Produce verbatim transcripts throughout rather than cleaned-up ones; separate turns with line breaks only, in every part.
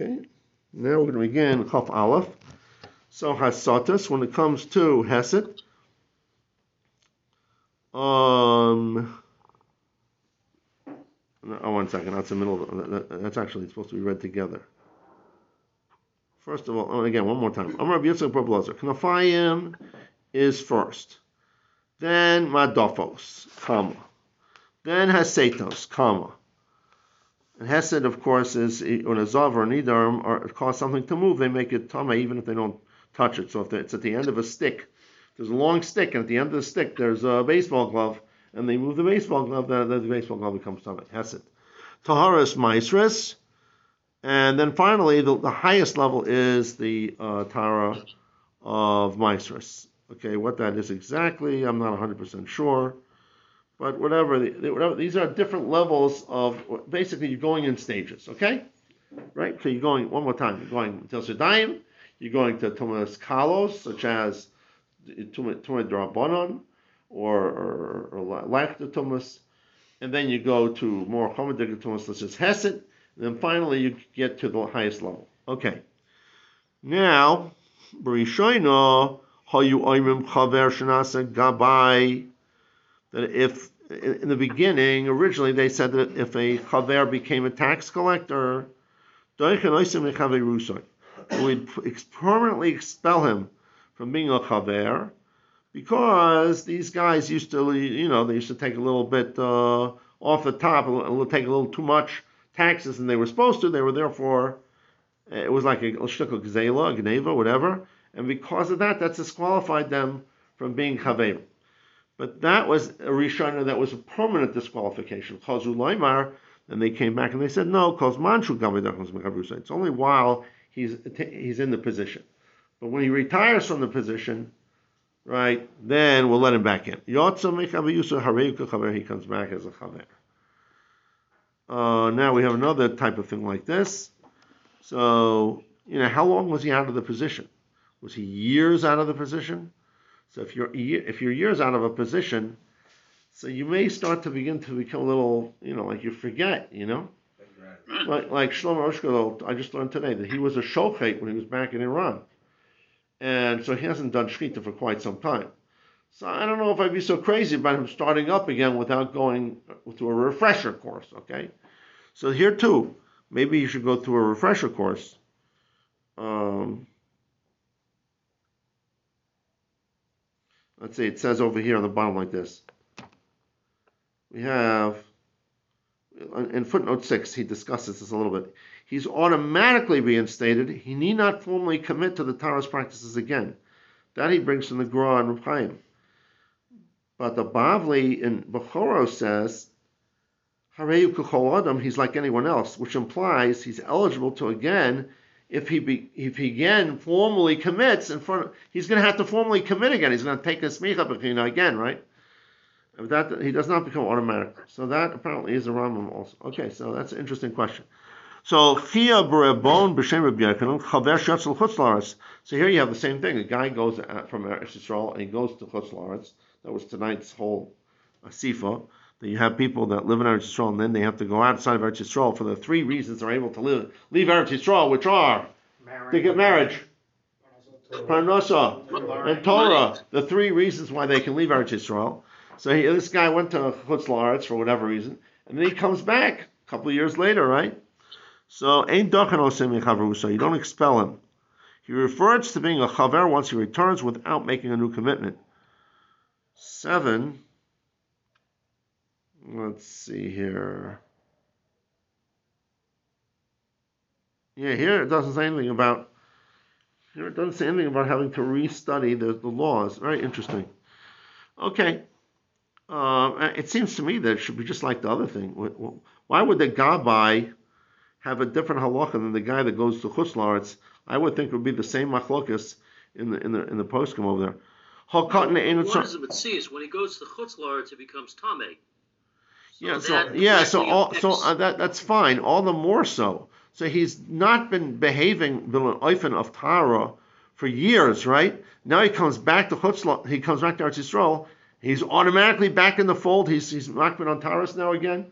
Okay, now we're going to begin Chaf Aleph. So Hasatas, when it comes to Hesed, um, oh, one second, that's the middle. Of, that, that's actually supposed to be read together. First of all, oh, again, one more time. Amar Rabbi Yitzchak bar Elazar. Knafayim is first, then Madofos, comma, then Hasetos, comma. And Hesed, of course, is when a Zav or a Nidarm or it cause something to move, they make it Tama even if they don't touch it. So if it's at the end of a stick, there's a long stick, and at the end of the stick there's a baseball glove, and they move the baseball glove, then the baseball glove becomes Tama. Hesed. Taharas Maisris, and then finally the, the highest level is the uh, Tara of Maisris. Okay, what that is exactly, I'm not one hundred percent sure. But whatever, whatever, these are different levels of, basically you're going in stages, okay? Right? So you're going, one more time, you're going to Sedayim, you're going to Tumas Kalos, such as Tumah Drabonon, or, or, or Lachta Tumas, and then you go to more Chomedik Tumas, such as Hesed, and then finally you get to the highest level. Okay. Now, Barishoino, Hayu Oimim Chaver Shanasa Gabai, that if in the beginning, originally they said that if a chaver became a tax collector, we'd permanently expel him from being a chaver, because these guys used to, you know, they used to take a little bit uh, off the top, and take a little too much taxes than they were supposed to. They were therefore, it was like a shtukah gzela, a gneva, whatever, and because of that, that's disqualified them from being chaver. But that was a Rishona that was a permanent disqualification. Chazu Laimar, and they came back and they said, no, it's only while he's he's in the position. But when he retires from the position, right, then we'll let him back in. He comes back as a chaver. Uh, now we have another type of thing like this. So, you know, how long was he out of the position? Was he years out of the position? So if you're if you're years out of a position, so you may start to begin to become a little, you know, like you forget, you know, like like Shlomo Oshkol. I just learned today that he was a shochet when he was back in Iran, and so he hasn't done shchita for quite some time. So I don't know if I'd be so crazy about him starting up again without going to a refresher course. Okay, so here too, maybe you should go through a refresher course. Um, Let's see, it says over here on the bottom like this. We have, in footnote six, he discusses this a little bit. He's automatically reinstated. He need not formally commit to the Torah's practices again. That he brings from the Gra and Reb Chaim. But the Bavli in Bechoro says, Hareyu Kuchol Adam, he's like anyone else, which implies he's eligible to again, if he be, if he again formally commits in front of, he's going to have to formally commit again. He's going to take a smicha b'china again, right? If that he does not become automatic. So that apparently is a Rambam also. Okay, so that's an interesting question. So chia b'rebon b'shem Rabbi Yochanan chaver shetzel chutz la'aretz. So here you have the same thing. A guy goes from Eretz Yisrael and he goes to chutz la'aretz. That was tonight's whole asifa. That you have people that live in Eretz Yisrael and then they have to go outside of Eretz Yisrael for the three reasons they're able to live, leave Eretz Yisrael, which are marriage. To get marriage, parnasa, and Torah. The three reasons why they can leave Eretz Yisrael. So he, this guy went to Chutz La'aretz for whatever reason, and then he comes back a couple of years later, right? So ein dochan osem mechaverusa. You don't expel him. He refers to being a chaver once he returns without making a new commitment. Seven. Let's see here. Yeah, here it doesn't say anything about. Here it doesn't say anything about having to restudy the, the laws. Very interesting. Okay. Uh, it seems to me that it should be just like the other thing. Why would the Gabbai have a different halacha than the guy that goes to Chutz La'aretz? I would think it would be the same machlokas in the in the in the poskim over there.
What does it see is when he goes to Chutz La'aretz, it becomes tamei.
So yeah, so yeah, so all, so uh, that that's fine. All the more so. So he's not been behaving bil oifen of Tara for years, right? Now he comes back to Chutz La'aretz. He comes back to Eretz Yisrael. He's automatically back in the fold. He's he's not been on Taras now again.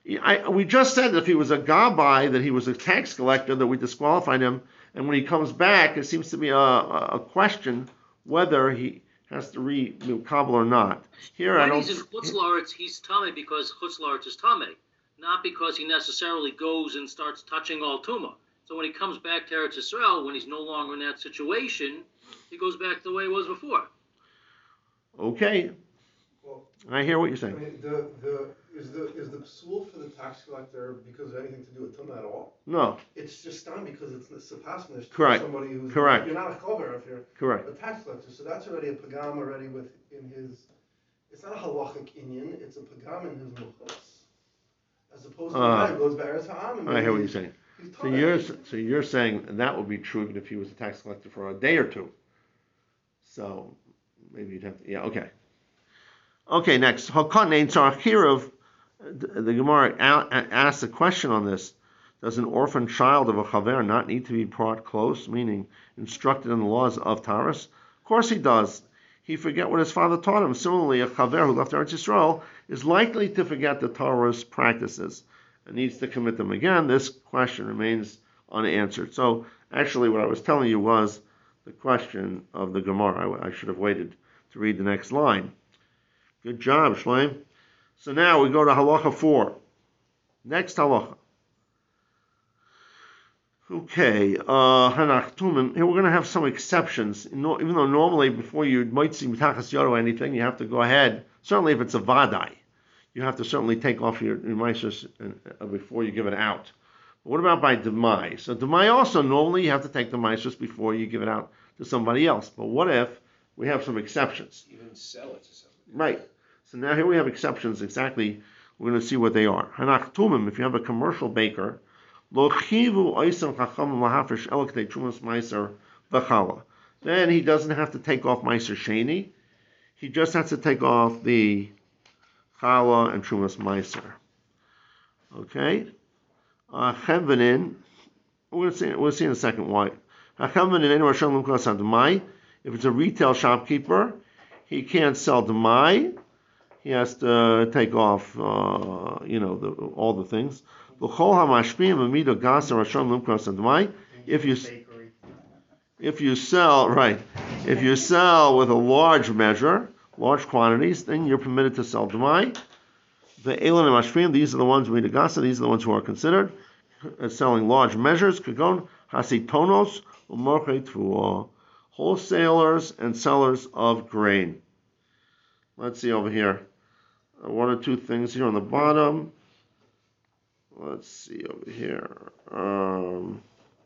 I, we just said that if he was a gabbai, that he was a tax collector, that we disqualified him. And when he comes back, it seems to be a, a question whether he has to re-kabel or not. Here,
when
I don't.
He's in Chutz La'aretz, he's Tameh because Chutz La'aretz is Tameh, not because he necessarily goes and starts touching all Tumah. So when he comes back to Eretz Yisrael, when he's no longer in that situation, he goes back the way he was before.
Okay.
Well,
I hear what you're saying.
I mean, the, the, is the is the psul for the tax collector because of anything to do with Tumah at all?
No.
It's just done because it's the Sepasmish.
Correct.
Somebody who's
Correct.
You're not a chover if you're
Correct.
a tax collector. So that's already a pagam already with in his. It's not a halachic inyan. It's a pagam in his muchos. As opposed to
Uh,
the guy who goes back to Ha'am.
I hear what you're saying. So
Tameh.
you're so you're saying that would be true even if he was a tax collector for a day or two. So maybe you'd have to. Yeah. Okay. Okay. Next, Hakan Ein Tzarach. The Gemara asks a question on this. Does an orphan child of a chaver not need to be brought close, meaning instructed in the laws of Taurus? Of course he does. He forget what his father taught him. Similarly, a chaver who left Eretz Yisrael is likely to forget the Torah's practices and needs to commit them again. This question remains unanswered. So actually what I was telling you was the question of the Gemara. I, I should have waited to read the next line. Good job, Shleim. So now we go to halacha four. Next halacha. Okay, uh, Hanach Tumen. Here we're going to have some exceptions. No, even though normally before you might see mitachas yod or anything, you have to go ahead. Certainly, if it's a vadai, you have to certainly take off your, your meisus uh, before you give it out. But what about by demai? So demai also normally you have to take the meisus before you give it out to somebody else. But what if we have some exceptions?
Even sell it to somebody.
Right. So now here we have exceptions. Exactly, we're going to see what they are. Hanach Tumim. If you have a commercial baker. Then he doesn't have to take off Meiser Sheni. He just has to take off the Chala and Trumas Meiser. Okay? Uh, Chemvenin, we're going to see, we'll see in a second why. If it's a retail shopkeeper, he can't sell Demai. He has to take off, uh, you know, the, all the things. If you if you sell right, if you sell with a large measure, large quantities, then you're permitted to sell demai. The elon and mashpim, these are the ones we negasa. These are the ones who are considered as selling large measures. Kagon hasitonos umorchet wholesalers and sellers of grain. Let's see over here, uh, one or two things here on the bottom. Let's see over here. Um,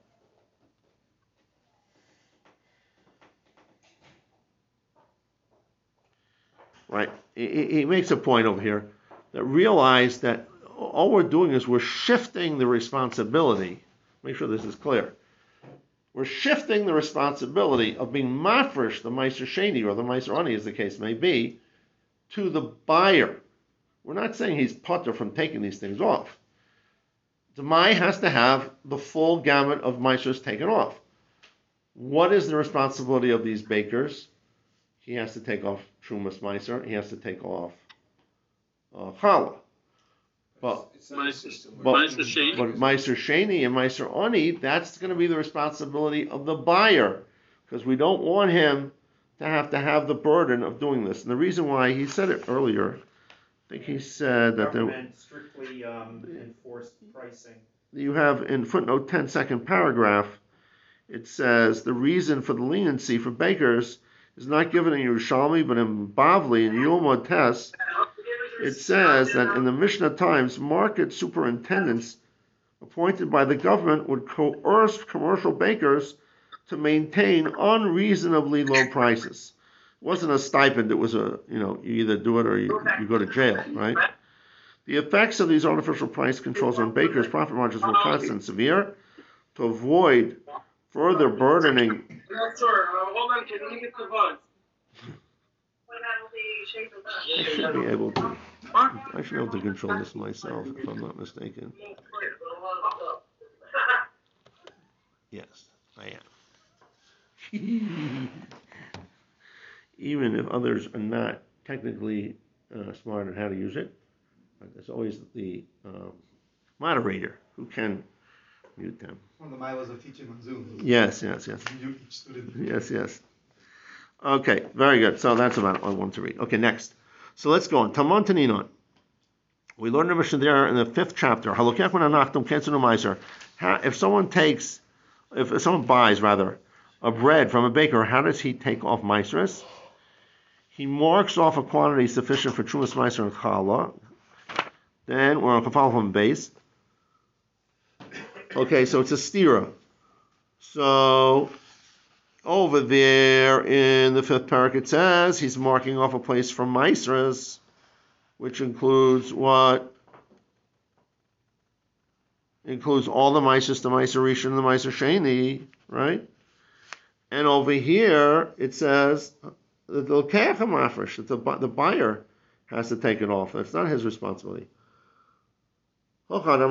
right. He, he makes a point over here that realize that all we're doing is we're shifting the responsibility. Make sure this is clear. We're shifting the responsibility of being mafresh, the Meiser Sheni or the Meiser Ani, as the case may be, to the buyer. We're not saying he's putter from taking these things off. Demai has to have the full gamut of meisers taken off. What is the responsibility of these bakers? He has to take off Trumas Meiser. He has to take off uh, Challah. But
It's not a system
but,
where-
Meiser Sheni.
but Meiser Sheni and Meiser Ani, that's going to be the responsibility of the buyer, because we don't want him to have to have the burden of doing this. And the reason why, he said it earlier, I think he said that there,
government strictly um, enforced pricing.
you have in footnote ten, second paragraph, it says the reason for the leniency for bakers is not given in Yerushalmi, but in Bavli, in Yom Tes. It says that in the Mishnah times, market superintendents appointed by the government would coerce commercial bakers to maintain unreasonably low prices. It wasn't a stipend, it was a, you know, you either do it or you, you go to jail, right? The effects of these artificial price controls on bakers' profit margins were constant and severe. To avoid further burdening.
Yes, sir. Uh, hold on, can you get the bun?
I should be able to. I should be able to control this myself, if I'm not mistaken. Yes, I am. Even if others are not technically uh, smart on how to use it, There's always the um, moderator who can mute them.
One of the milos of teaching on Zoom.
Yes, yes, yes.
Mute each student.
Yes, yes. Okay, very good. So that's about what I want to read. Okay, next. So let's go on. Talmon Taninon. We learned the Mishnah there in the fifth chapter. Halokech min hanachtom ketzenu meiser. If someone takes, if, if someone buys rather, a bread from a baker, how does he take off meisers? He marks off a quantity sufficient for trumas meiser and challah. Then we're on kafal from base. Okay, so it's a stira. So over there in the fifth parak it says he's marking off a place for meisers, which includes what? Includes all the meisers, the meiser rishon and the meiser sheni, right? And over here it says that the lokeach hamafresh, that the, the buyer has to take it off. That's not his responsibility. One second.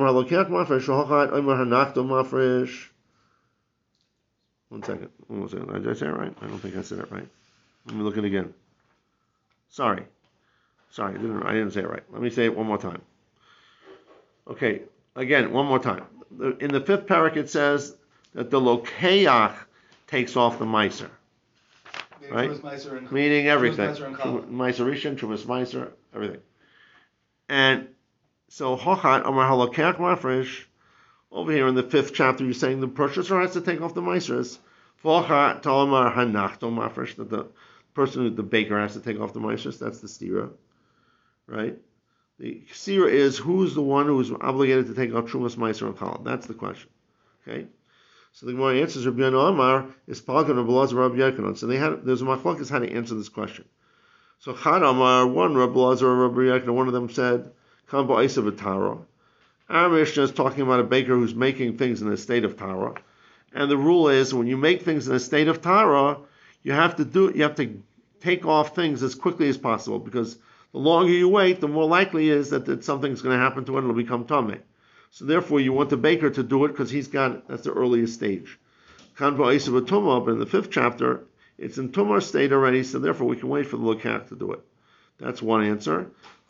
One second. Did I say it right? I don't think I said it right. Let me look at it again. Sorry. Sorry, I didn't, I didn't say it right. Let me say it one more time. Okay, again, one more time. The, in the fifth parak it says that the lokeach takes off the meiser. Right? Meaning everything. Meiser rishon, trumas meiser, everything. And so, Hochat, Amar Halokech Mafresh, over here in the fifth chapter, you're saying the purchaser has to take off the meisers. Hochat, Talmar Hanachto Mafresh, that the person, the baker, has to take off the meisers. That's the stira, right? The stira is who's the one who is obligated to take off Trumas Meiser and Challah. That's the question. Okay? So the Gemara answers, Rabbi Yonah Amar is Palkan of Belazar Rabbi Yochanan. So they had, there's a machlokes how to answer this question. So Chad Amar, one Rabbi Belazar Rabbi Yochanan, one of them said, our Mishnah is talking about a baker who's making things in a state of Tara, and the rule is when you make things in a state of Tara, you have to do you have to take off things as quickly as possible, because the longer you wait, the more likely is that, that something's going to happen to it and it'll become tameh. So therefore, you want the baker to do it because he's got that's the earliest stage. But in the fifth chapter, it's in tumah state already, so therefore we can wait for the lokach to do it. That's one answer.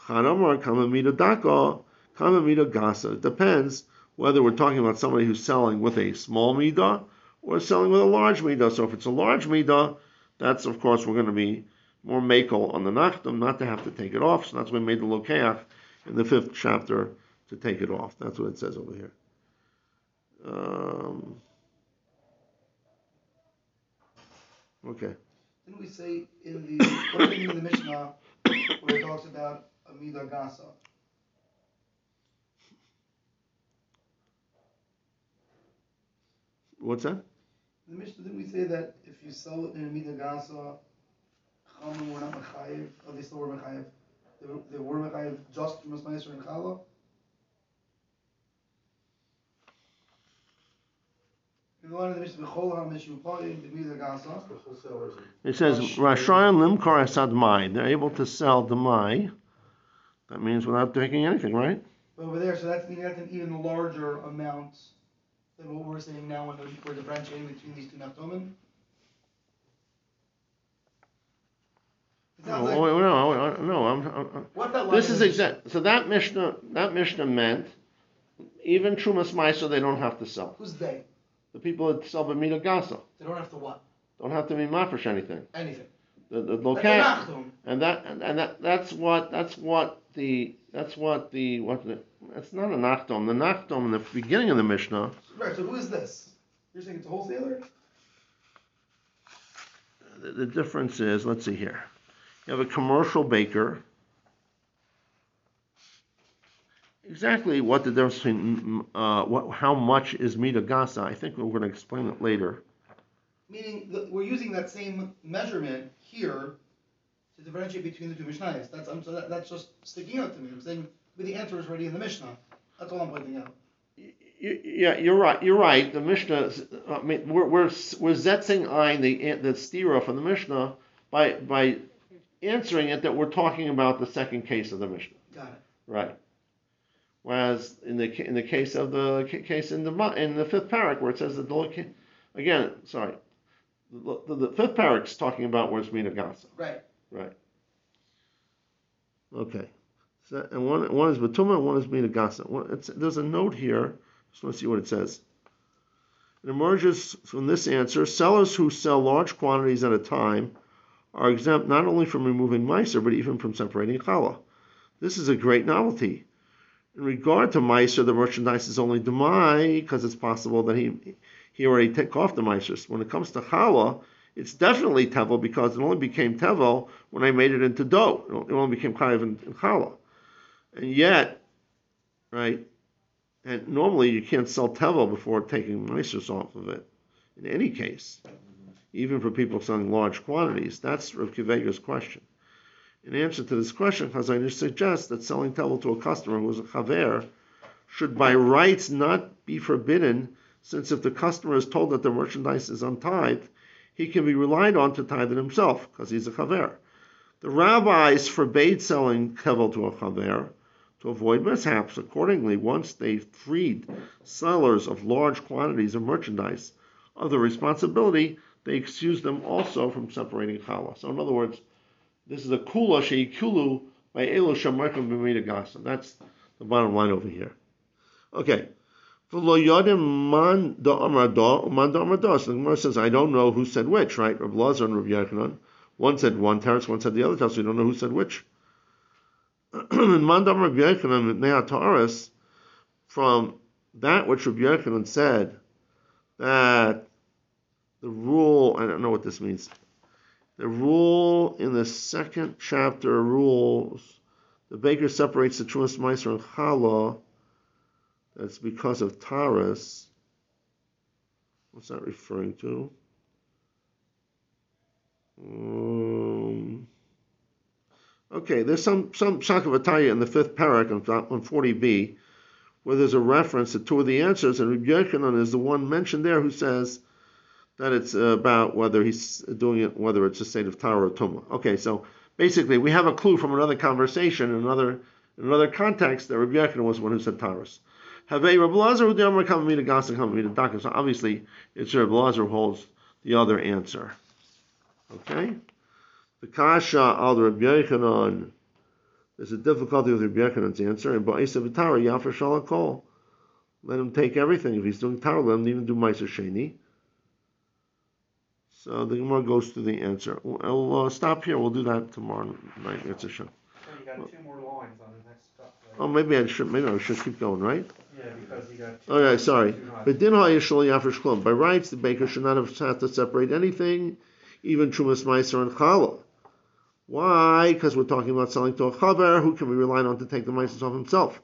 It depends whether we're talking about somebody who's selling with a small midah or selling with a large midah. So if it's a large midah, that's of course we're going to be more makel on the nachdom, not to have to take it off. So that's why we made the lokeach in the fifth chapter to take it off. That's what it says over here. Um, okay.
Didn't we say in the what in the Mishnah where it talks about Amida Gasa?
What's that?
In the Mishnah, didn't we say that if you sell it in Amida Gasa, Chachamim were not Mechayev, or they still were Mechayev? They were, they were Mechayev just from Meiser and Challah? In the line of the Mishnah, B'chol HaMeshu Pa'im, Amida Gasa.
It says, Rashayan Limkar Asad Mai. They're able to sell the Mai. That means without taking anything, right?
But over there, so that's meaning that's an even larger amount than what we're saying now when we're differentiating between these two naftomin.
No, like, no, no, no, I'm, I'm,
what that
this is exact. So that Mishnah, that Mishnah meant even Trumas Meiser they don't have to sell.
Who's they?
The people that sell B'mida Gasa.
They don't have to what?
Don't have to be mafresh anything.
Anything.
The the lokeach, and that and, and that that's what that's what the that's what the what the it's not a nachdom. The nachdom in the beginning of the Mishnah.
Right. So who is this? You're saying it's a wholesaler?
The, the difference is, let's see here. You have a commercial baker. Exactly what the difference between uh, what how much is Mida Gasa? I think we're going to explain it later.
Meaning that we're using that same measurement here to differentiate between the two Mishnayos. That's um, so that, that's just sticking out to me. I'm saying but the answer is already in the Mishnah. That's all I'm pointing out.
Yeah, you're right. You're right. The Mishnah. I mean, we're we're we're zetzing ein the the stira from the Mishnah by by answering it that we're talking about the second case of the Mishnah.
Got it.
Right. Whereas in the in the case of the case in the in the fifth parak where it says that the again, sorry, the, the, the fifth parak is talking about where it's Mina Gasa.
Right.
Right. Okay. So, and one one is Batuma and one is Minagasa. One, it's, there's a note here. Just want to see what it says. It emerges from this answer: sellers who sell large quantities at a time are exempt not only from removing Meiser, but even from separating Challah. This is a great novelty. In regard to Meiser, the merchandise is only Demai, because it's possible that he he already took off the Meisers. When it comes to Challah, it's definitely Tevel, because it only became Tevel when I made it into dough. It only became Chayav in, in Challah. And yet, right, and normally you can't sell Tevel before taking Meisers off of it, in any case, even for people selling large quantities. That's Rav Kivega's question. In answer to this question, Chazanish suggests that selling Tevel to a customer who is a Chaver should by rights not be forbidden, since if the customer is told that the merchandise is untithed, he can be relied on to tithe it himself, because he's a Chaver. The rabbis forbade selling Tevel to a Chaver to avoid mishaps. Accordingly, once they freed sellers of large quantities of merchandise of the responsibility, they excused them also from separating Challah. So in other words, this is a kula sheikulu by elu shamarkim b'midagasa. That's the bottom line over here. Okay. V'lo yadim man da'amar da, man da'amar da. So the Gemara says, I don't know who said which, right? Rav Lazar and Rav Yochanan. One said one teretz, one said the other teretz. So we don't know who said which. And man da'amar Rav Yochanan mitnei ha'ta'aris, from that which Rav Yochanan said, that the rule, I don't know what this means. The rule in the second chapter rules, the baker separates the Trumas Meiser and Challah. That's because of Taras. What's that referring to? Um, okay, there's some some Shakavataya in the fifth parak on, on forty b, where there's a reference to two of the answers, and Rabbi Yochanan is the one mentioned there who says that it's about whether he's doing it, whether it's a state of Tara or Tumah. Okay, so basically we have a clue from another conversation, in another in another context, that Rabbi Yochanan was the one who said Taras. Havei Rabbi Lazar who didn't come to Gasa, come to Daka. So obviously it's Rabbi Lazar who holds the other answer. Okay, the Kasha al Rabbi Yochanan. There's a difficulty with Rabbi Yochanan's answer, and Ba'isa v'Tara Yafar Shalakol. Let him take everything. If he's doing Tara, let him even do Meiser Sheni. So the Gemara goes through the answer. We'll uh, stop here. We'll do that tomorrow night. It's a show.
So you got two more lines on the next stuff. Right?
Oh, maybe I should. Maybe I should keep going, right?
Yeah, because you got. Two
Oh yeah, sorry.
two not-
But din ha'yishol yafresh klum. By rights, the baker should not have had to separate anything, even Trumas Meiser and Challah. Why? Because we're talking about selling to a chaver who can be relied on to take the Meisers off himself.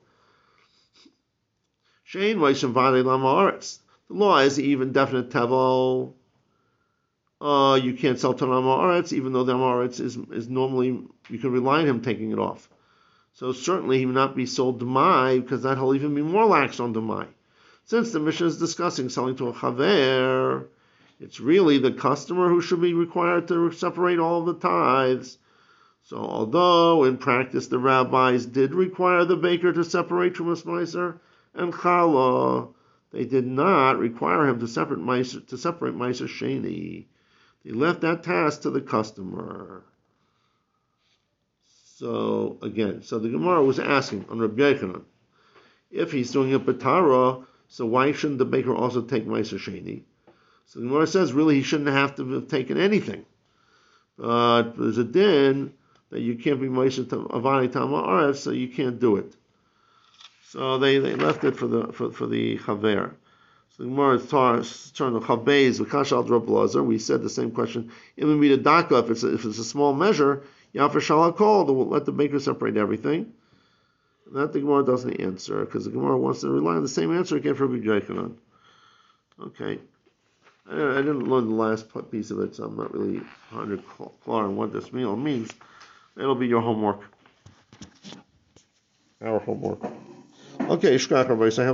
Shein Meisem Vade Lama Aretz. The law is even definite tevel. Uh, you can't sell to Lama Aretz, even though the Lama Aretz is is normally, you can rely on him taking it off. So certainly he would not be sold Demai, because that he'll even be more lax on Demai. Since the Mishnah is discussing selling to a chaver, it's really the customer who should be required to separate all of the tithes. So although in practice the rabbis did require the baker to separate Trumas Meiser and Challah, they did not require him to separate Meiser, to separate Meiser Sheni. They left that task to the customer. So again, so the Gemara was asking on Rabbi Yochanan, if he's doing a Batara, so why shouldn't the baker also take Meiser Sheni? So the Gemara says really he shouldn't have to have taken anything. But there's a din that you can't be Meiser Avani Tama Aretz, so you can't do it. So they, they left it for the for, for the Chaver. So the Gemara turns to Chabez V'Kasha al Rabbi Lazar. We said the same question. Even be the Daka, if it's a, if it's a small measure, Yafar Shalakol, let the baker separate everything. And that the Gemara doesn't answer, because the Gemara wants to rely on the same answer again for Rabbi Yochanan. Okay. I didn't learn the last piece of it, so I'm not really one hundred clear on what this meal means. It'll be your homework. Our homework. Okay, Shkach, everybody.